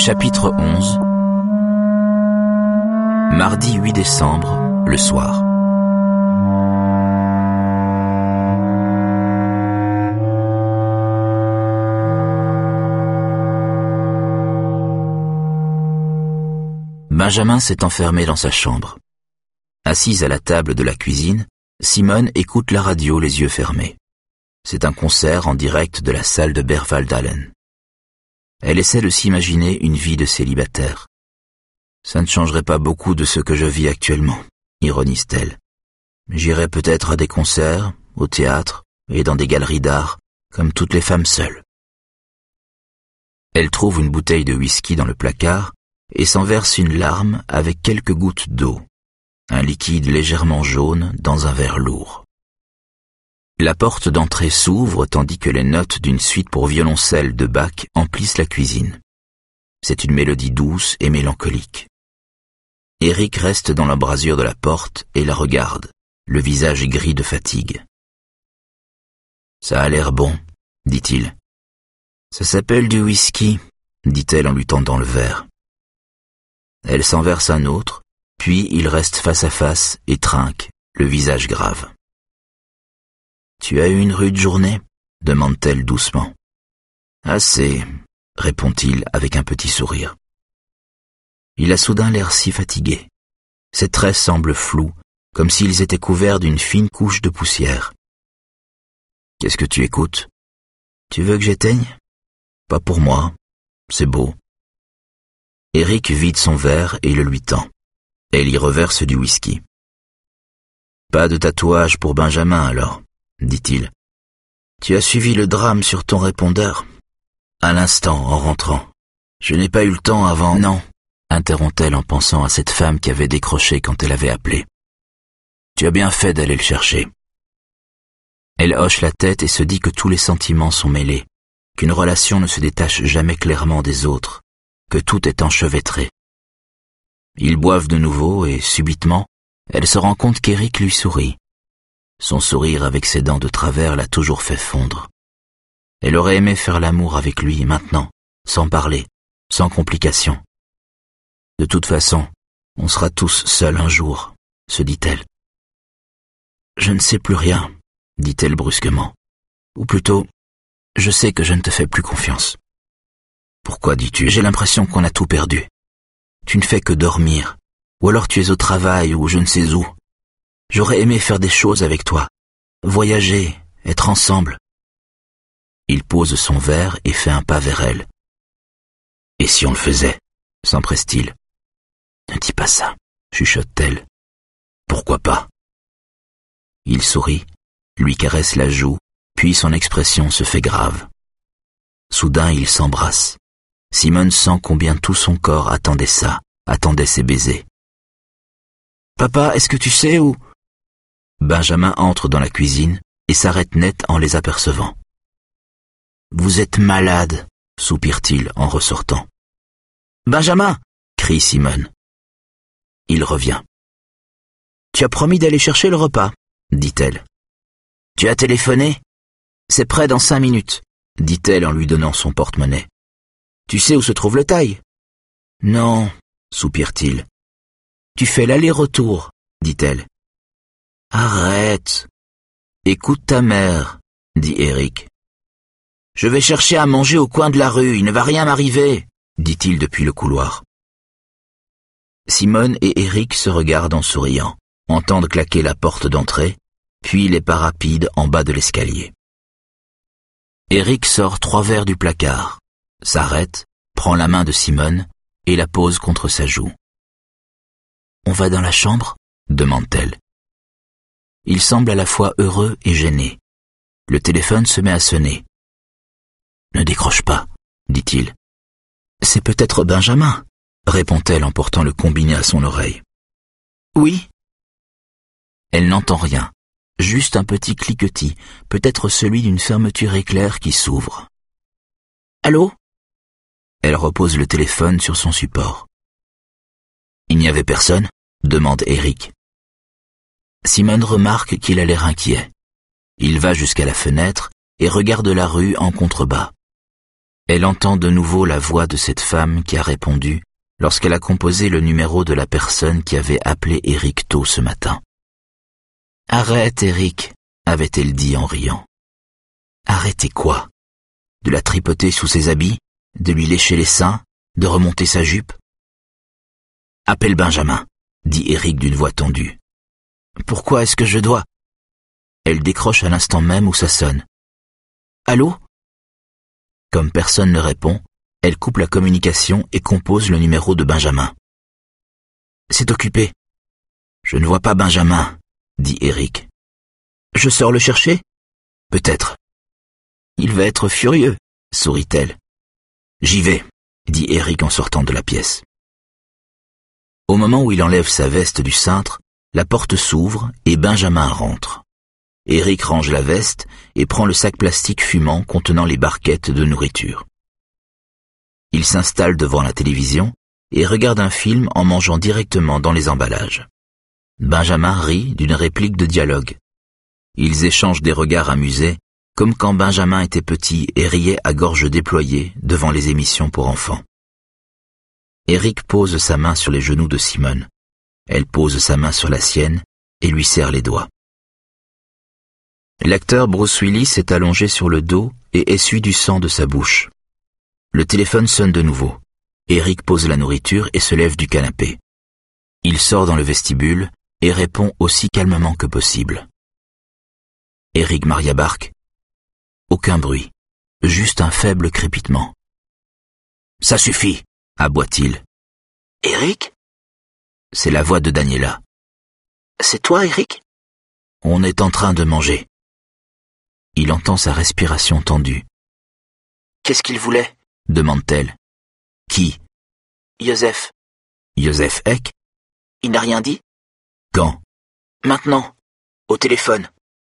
Chapitre 11. Mardi 8 décembre, le soir. Benjamin s'est enfermé dans sa chambre. Assise à la table de la cuisine, Simone écoute la radio les yeux fermés. C'est un concert en direct de la salle de Berwaldhallen. Elle essaie de s'imaginer une vie de célibataire. Ça ne changerait pas beaucoup de ce que je vis actuellement, ironise-t-elle. J'irai peut-être à des concerts, au théâtre et dans des galeries d'art, comme toutes les femmes seules. Elle trouve une bouteille de whisky dans le placard et s'en verse une larme avec quelques gouttes d'eau, un liquide légèrement jaune dans un verre lourd. La porte d'entrée s'ouvre tandis que les notes d'une suite pour violoncelle de Bach emplissent la cuisine. C'est une mélodie douce et mélancolique. Eric reste dans l'embrasure de la porte et la regarde, le visage gris de fatigue. « Ça a l'air bon, dit-il. »« Ça s'appelle du whisky, » dit-elle en lui tendant le verre. Elle s'en verse un autre, puis ils restent face à face et trinquent, le visage grave. « Tu as eu une rude journée ?» demande-t-elle doucement. « Assez, » répond-il avec un petit sourire. Il a soudain l'air si fatigué. Ses traits semblent flous, comme s'ils étaient couverts d'une fine couche de poussière. « Qu'est-ce que tu écoutes ? Tu veux que j'éteigne ? Pas pour moi, c'est beau. » Eric vide son verre et le lui tend. Elle y reverse du whisky. « Pas de tatouage pour Benjamin alors ?» dit-il. « Tu as suivi le drame sur ton répondeur ?» À l'instant, en rentrant. « Je n'ai pas eu le temps avant... » « Non, » interrompt-elle en pensant à cette femme qui avait décroché quand elle avait appelé. « Tu as bien fait d'aller le chercher. » Elle hoche la tête et se dit que tous les sentiments sont mêlés, qu'une relation ne se détache jamais clairement des autres, que tout est enchevêtré. Ils boivent de nouveau et, subitement, elle se rend compte qu'Eric lui sourit. Son sourire avec ses dents de travers l'a toujours fait fondre. Elle aurait aimé faire l'amour avec lui maintenant, sans parler, sans complications. De toute façon, on sera tous seuls un jour, se dit-elle. Je ne sais plus rien, dit-elle brusquement. Ou plutôt, je sais que je ne te fais plus confiance. Pourquoi dis-tu ? J'ai l'impression qu'on a tout perdu. Tu ne fais que dormir, ou alors tu es au travail ou je ne sais où. J'aurais aimé faire des choses avec toi, voyager, être ensemble. Il pose son verre et fait un pas vers elle. Et si on le faisait ? S'empresse-t-il. Ne dis pas ça, chuchote-t-elle. Pourquoi pas ? Il sourit, lui caresse la joue, puis son expression se fait grave. Soudain, ils s'embrassent. Simone sent combien tout son corps attendait ça, attendait ces baisers. « Papa, est-ce que tu sais où ?» Benjamin entre dans la cuisine et s'arrête net en les apercevant. « Vous êtes malade, » soupire-t-il en ressortant. « Benjamin !» crie Simone. Il revient. « Tu as promis d'aller chercher le repas, » dit-elle. « Tu as téléphoné ? C'est prêt dans 5 minutes, » dit-elle en lui donnant son porte-monnaie. « Tu sais où se trouve le taille ? » Non, soupire-t-il. « Tu fais l'aller-retour, » dit-elle. « Arrête. Écoute ta mère, » dit Eric. « Je vais chercher à manger au coin de la rue, il ne va rien m'arriver, » dit-il depuis le couloir. Simone et Eric se regardent en souriant, entendent claquer la porte d'entrée, puis les pas rapides en bas de l'escalier. Eric sort 3 verres du placard, s'arrête, prend la main de Simone et la pose contre sa joue. « On va dans la chambre ?» demande-t-elle. Il semble à la fois heureux et gêné. Le téléphone se met à sonner. « Ne décroche pas, » dit-il. « C'est peut-être Benjamin, » répond-elle en portant le combiné à son oreille. « Oui ?» Elle n'entend rien, juste un petit cliquetis, peut-être celui d'une fermeture éclair qui s'ouvre. « Allô ?» Elle repose le téléphone sur son support. « Il n'y avait personne ?» demande Eric. Simone remarque qu'il a l'air inquiet. Il va jusqu'à la fenêtre et regarde la rue en contrebas. Elle entend de nouveau la voix de cette femme qui a répondu lorsqu'elle a composé le numéro de la personne qui avait appelé Eric tôt ce matin. « Arrête, Eric », avait-elle dit en riant. « Arrêtez quoi? De la tripoter sous ses habits? De lui lécher les seins? De remonter sa jupe? »« Appelle Benjamin », dit Eric d'une voix tendue. « Pourquoi est-ce que je dois ?» Elle décroche à l'instant même où ça sonne. « Allô ?» Comme personne ne répond, elle coupe la communication et compose le numéro de Benjamin. « C'est occupé. »« Je ne vois pas Benjamin, » dit Eric. « Je sors le chercher ? » ?»« Peut-être. »« Il va être furieux, » sourit-elle. « J'y vais, » dit Eric en sortant de la pièce. Au moment où il enlève sa veste du cintre, la porte s'ouvre et Benjamin rentre. Eric range la veste et prend le sac plastique fumant contenant les barquettes de nourriture. Il s'installe devant la télévision et regarde un film en mangeant directement dans les emballages. Benjamin rit d'une réplique de dialogue. Ils échangent des regards amusés, comme quand Benjamin était petit et riait à gorge déployée devant les émissions pour enfants. Eric pose sa main sur les genoux de Simone. Elle pose sa main sur la sienne et lui serre les doigts. L'acteur Bruce Willis est allongé sur le dos et essuie du sang de sa bouche. Le téléphone sonne de nouveau. Eric pose la nourriture et se lève du canapé. Il sort dans le vestibule et répond aussi calmement que possible. Eric Maria barque. Aucun bruit, juste un faible crépitement. « Ça suffit !» aboie-t-il. « Eric ?» C'est la voix de Daniela. « C'est toi, Eric ?» On est en train de manger. Il entend sa respiration tendue. « Qu'est-ce qu'il voulait ?» demande-t-elle. « Qui ?»« Joseph. »« Joseph Eck ?»« Il n'a rien dit ?»« Quand ?»« Maintenant. Au téléphone. »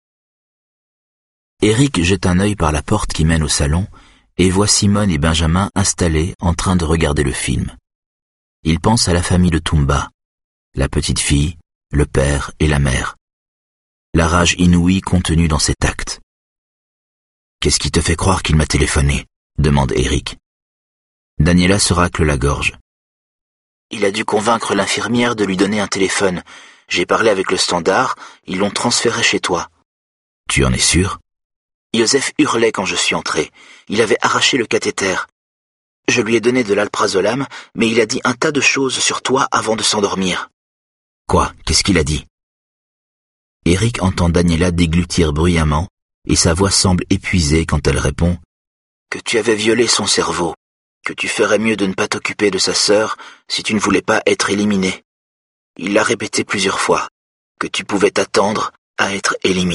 Eric jette un œil par la porte qui mène au salon et voit Simone et Benjamin installés en train de regarder le film. Il pense à la famille de Toumba, la petite fille, le père et la mère. La rage inouïe contenue dans cet acte. « Qu'est-ce qui te fait croire qu'il m'a téléphoné ?» demande Eric. Daniela se racle la gorge. « Il a dû convaincre l'infirmière de lui donner un téléphone. J'ai parlé avec le standard, ils l'ont transféré chez toi. »« Tu en es sûr ?» Joseph hurlait quand je suis entré. Il avait arraché le cathéter. Je lui ai donné de l'alprazolam, mais il a dit un tas de choses sur toi avant de s'endormir. »« Quoi? Qu'est-ce qu'il a dit ?» Eric entend Daniela déglutir bruyamment et sa voix semble épuisée quand elle répond « Que tu avais violé son cerveau, que tu ferais mieux de ne pas t'occuper de sa sœur si tu ne voulais pas être éliminé. Il l'a répété plusieurs fois, que tu pouvais t'attendre à être éliminé. »